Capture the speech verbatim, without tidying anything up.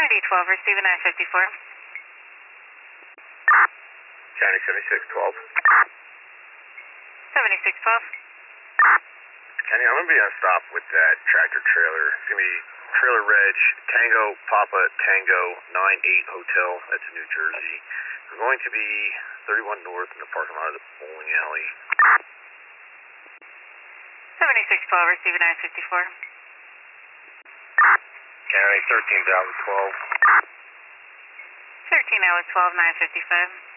County twelve, receiving nine fifty-four. County seventy-six twelve. seventy-six twelve. County, I'm going to be on stop with that tractor trailer. It's going to be trailer reg Tango Papa Tango nine eight Hotel. That's in New Jersey. We're going to be thirty-one North in the parking lot of the bowling alley. seventy-six twelve, receiving nine fifty-four. County thirteen Valley twelve. thirteen Valley twelve, nine fifty-five.